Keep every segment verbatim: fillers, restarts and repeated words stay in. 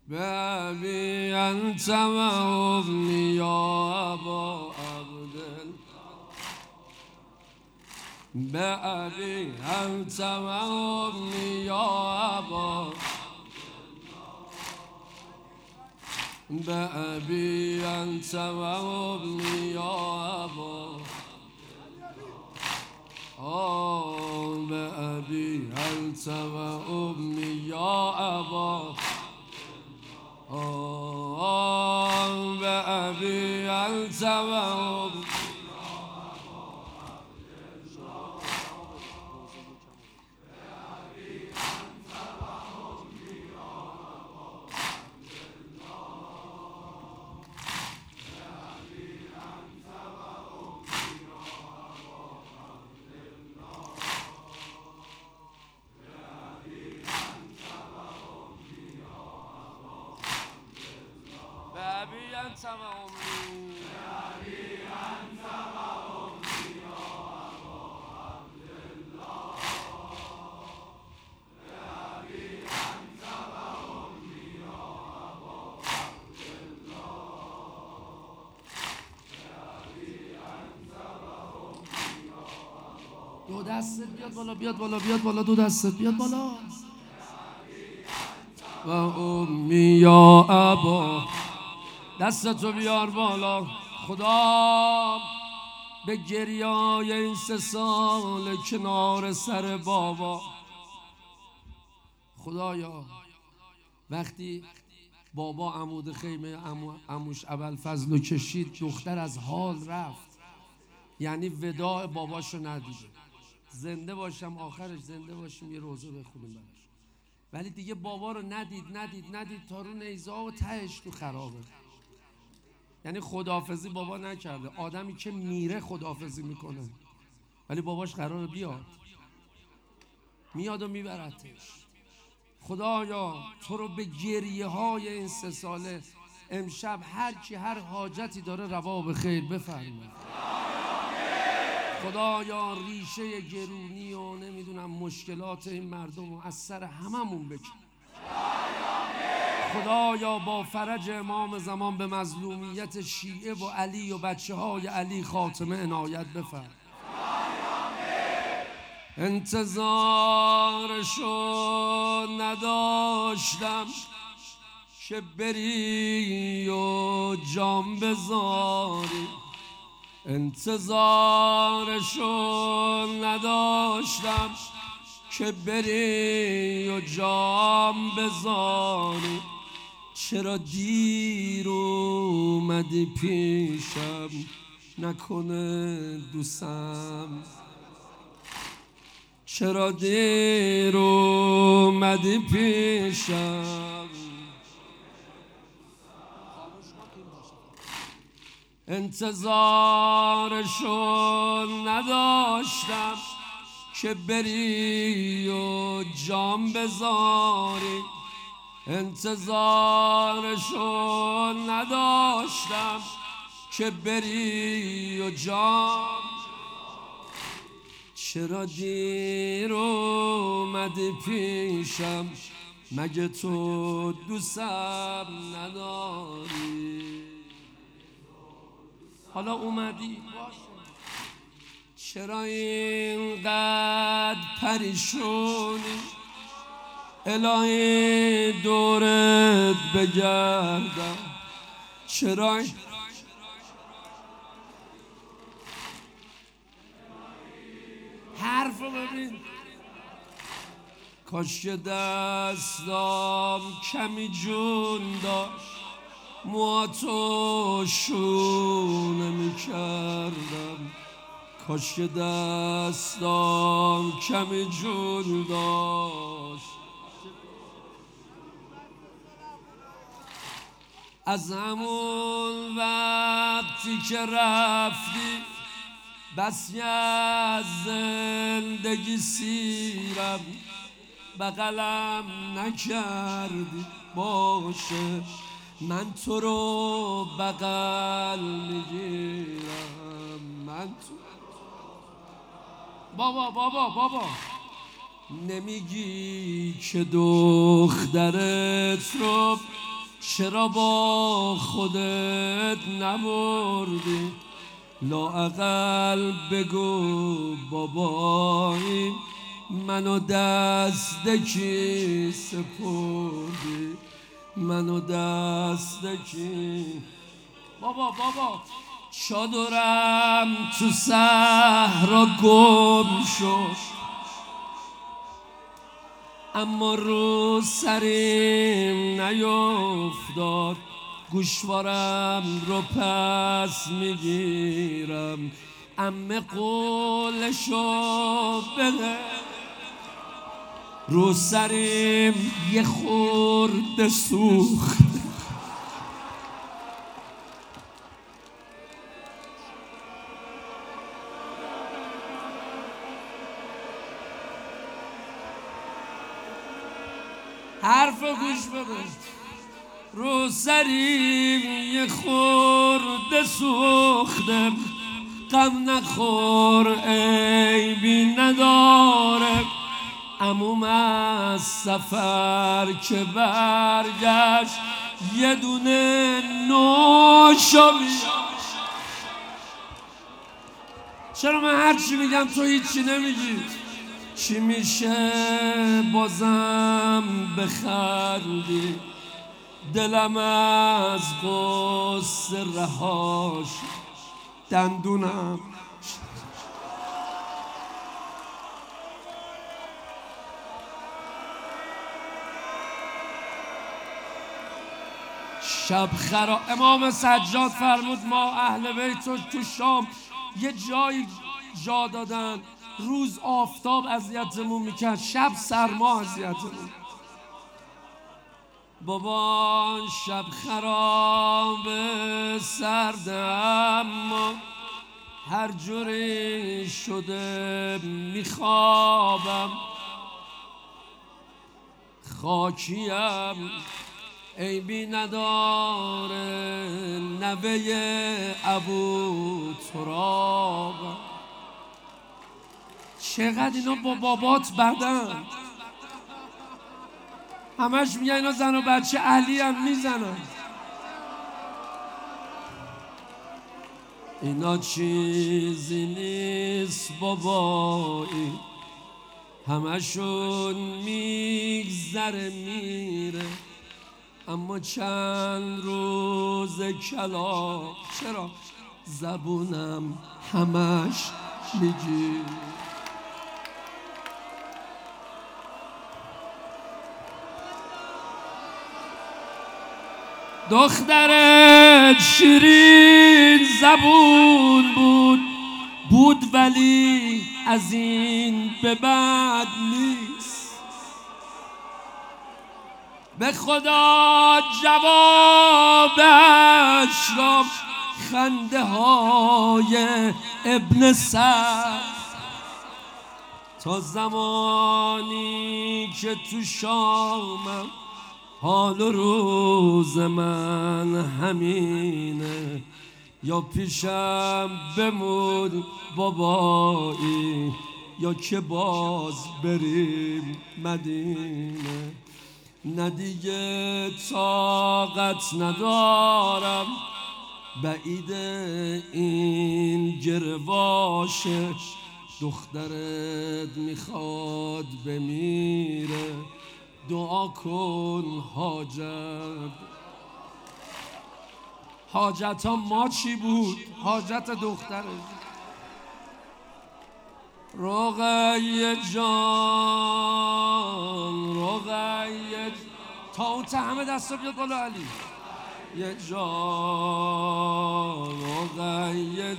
بأبي أنت وأمي يا أبا عبدالله بأبي أنت وأمي يا أبا بأبي أنت وأمي يا أبا آه بأبي أنت وأمي يا أبا آه بأبي أنت وأمي بأبي أنت وأمي بأبي أنت وأمي يا أبا عبد الله بأبي أنت وأمي يا أبا عبد الله بأبي أنت وأمي يا أبا دو دستت بیاد بالا بیاد بالا بیاد بالا دو دستت بیاد بالا و امی یا ابا دستتو بیار بالا. خدا به گریای این سه سال کنار سر بابا، خدایا وقتی بابا عمود خیمه عمو عموش ابوالفضل کشید دختر از حال رفت، یعنی وداع باباشو ندیده. زنده باشم آخرش زنده باشیم یه روزه بخونیم براش، ولی دیگه بابا رو ندید ندید ندید تا رو نیزه و تهش تو خرابه. یعنی خداحافظی بابا نکرده. آدمی که میره خداحافظی میکنه، ولی باباش قراره بیاد، میاد و میبرتش. خدایا تو رو به گریه های این سه ساله امشب هر کی هر حاجتی داره روا به خیر بفرما. خدایا ریشه گرونی و نمیدونم مشکلات این مردم رو از سر هممون بکن. خدایا با فرج امام زمان به مظلومیت شیعه و علی و بچه های علی خاتمه عنایت بفرما. انتظارشو نداشتم که بری و جام بذاری، انتظارشو نداشتم که بری و جام بذاری. چرا دیر اومدی پیشم نکنه دوستم، چرا دیر اومدی پیشم. انتظارشو نداشتم که بری و جام بذاری، انتظارشو نداشتم که بری و جام. چرا دیر اومدی پیشم مگه تو دوستم نداری؟ حالا اومدی چرا اینقدر پریشونی؟ الهی دورت بگردم چرا حرف رو ببین. کاش که دستام کمی جون داشت موهاتو شونه میکردم، کاش که دستام کمی جون داشت. از همون وقتی که رفتی بسی از زندگی سیرم بغلم نکردی. باشه من تو رو بغل میگیرم، من تو بابا بابا بابا نمیگی که دخترت رو چرا با خودت نبردی؟ لااقل بگو بابایی منو دست کی سپردی؟ منو دست کی؟ بابا بابا چادرم تو صحرا گم شد، اما رو سریم نیفتاد. گوشوارم رو پس میگیرم، عمه قولشو بده. رو سریم یه خورده سوخت، حرف گوش بده. رو سریم یه خورده سوخته، غم نخور عیبی نداره. عموم از سفر که برگشت یه دونه نوشو میاد. چرا من هر چی میگم تو هیچی نمیگی؟ چی میشه بازم بخندی؟ دلم از غصه رهاش، دندونم شب خرا. امام سجاد فرمود ما اهل بیت تو شام یه جایی جا دادن، روز آفتاب اذیتمون میکرد، شب سرما اذیتمون. بابا شب خراب سرد، اما هر جوری شده میخوابم. خاکیم عیبی نداره، نوه ابو ترابم. چقدر اینا با بابات بدن، همش میگن اینا زن و بچه علی هم میزنن. اینا چیزی نیست بابایی، همشون میگذره میره. اما چند روز کلا چرا زبونم همش میگی؟ دخترت شیرین زبون بود بود ولی از این به بعد نیست. به خدا جوابش را خنده های ابن سعد. تا زمانی که تو شامم حال و روز من همینه، یا پیشم بمون بابایی یا که باز بریم مدینه. نه دیگه طاقت ندارم بعید این گرواشه. دخترت میخواد بمیره، دعا کن حاجت. حاجت ها ما چی بود؟ حاجت دخترت. رقیه جان رقیه، تا اون ته همه دستا بیاد بالا علی. یه جان رقیه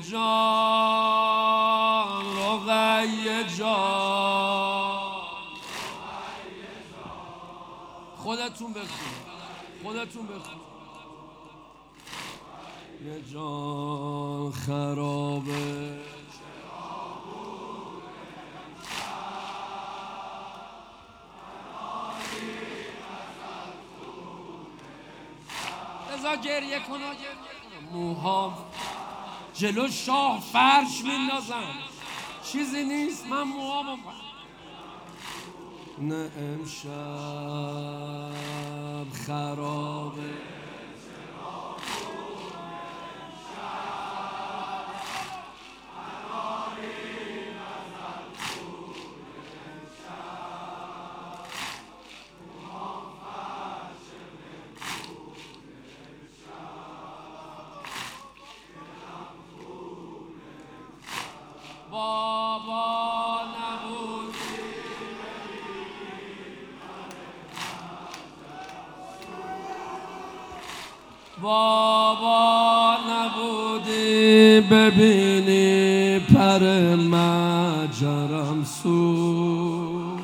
جان رقیه جان. خودتون بخون خودتون بخون. یه جان خرابه بذار گریه کن موها جلو شاه فرش میندازم، چیزی نیست. من موهامو نه امشب خرابه. بابا نبودی ببینی پر مجرم سو،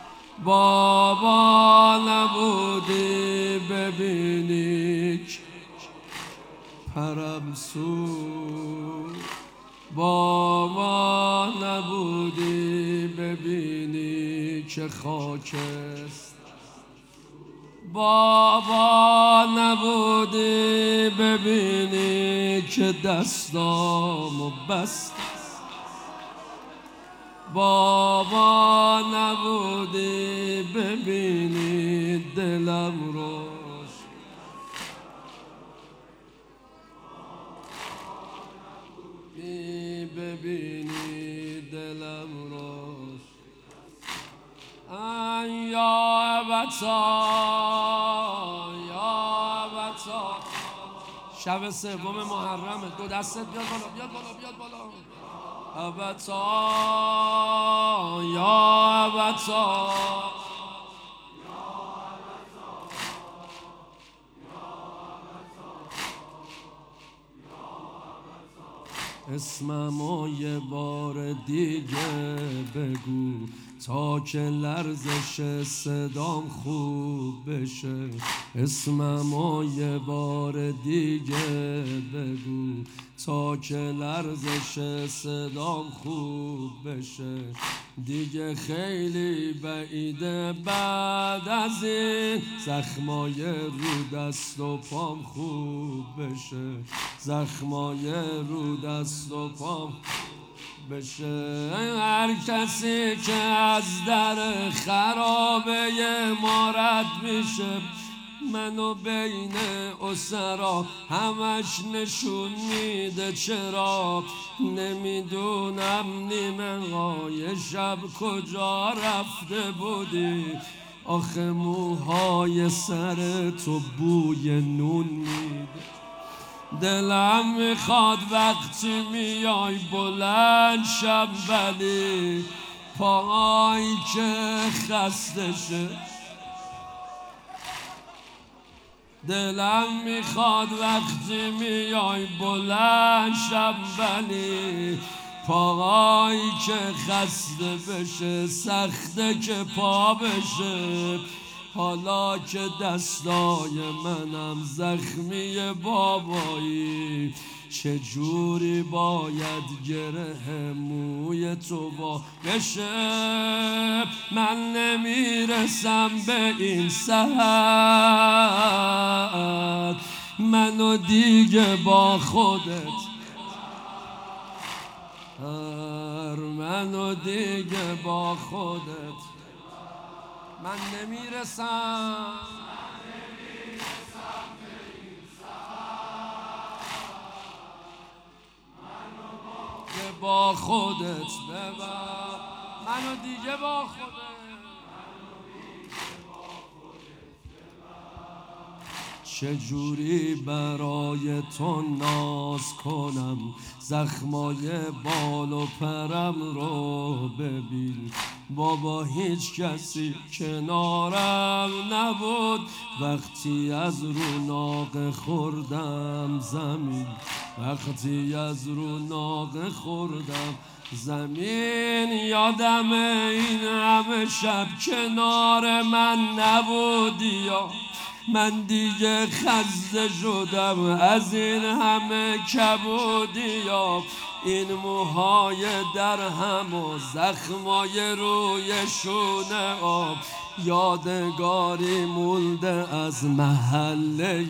بابا نبودی ببینی پرم سو، بابا نبودی ببینی که خاکست، بابا نبودی ببینی که دستامو بست، بابا نبودی ببینی دلم رو، ببینی دلم رو. یا بطا یا بطا شب سوم محرمه، دو دستت بیاد بالا، بیاد بالا، بیاد بالا. ابتا یا ابتا اسممو یه بار دیگه بگو تا که لرزش صدام خوب بشه، اسممو یه بار دیگه بگو تا که لرزش صدام خوب بشه، دیگه خیلی بعیده بعد از این زخمای رو دست و پام خوب بشه، زخمای رو دست و پام بشه. هر کسی که از در خرابه ما رد میشه، منو بین اسرا همش نشون میده، چرا نمیدونم نیمه های شب کجا رفته بودی، آخه موهای سر تو بوی نون میده، دلم میخواد وقتی میای بلند شم ولی پاهایی که خسته شه، دلم میخواد وقتی میای بلند شم ولی پاهایی که خسته بشه، سخته که پا بشه، حالا که دستای منم زخمی بابایی، چجوری باید گره موی تو با بشه، من نمیرسم به این ساعت، منو دیگه با خودت منو دیگه با خودت من نمیرسم، که با خودت ببر منو دیگه با خودت. چجوری برای تو ناز کنم، زخمای بال و پرم رو ببین، بابا هیچ کسی کنارم نبود وقتی از رو ناقه خوردم زمین، وقتی از رو ناقه خوردم زمین، یادم این همه شب کنار من نبودی یا من دیگه خسته شدم از این همه کبودی، یا این موهای در هم و زخمای روی شونه آب، یادگاری مونده از محله،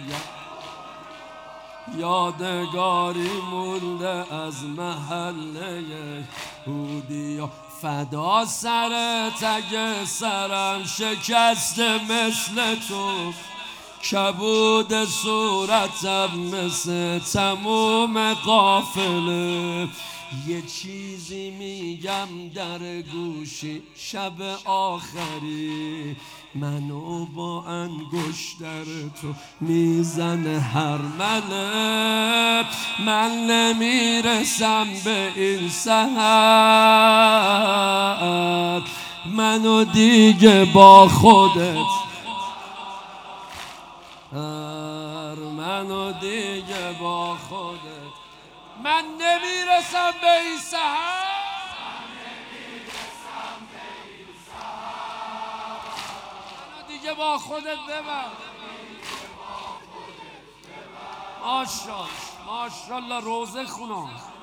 یادگاری مونده از محله هودیا، فدا سرت اگه سرم شکسته مثل تو، کبود صورتم مثل تموم قافله، یه چیزی میگم در گوشی شب آخری، منو با انگشتر تو میزنه هر مله، من نمیرسم به این ساعت، منو دیگه با خودت منو دیگه با خودت، من نمیرسم به این سحر، منو دیگه با خودت ببر. ماشاءالله ماشاءالله روزه خونم.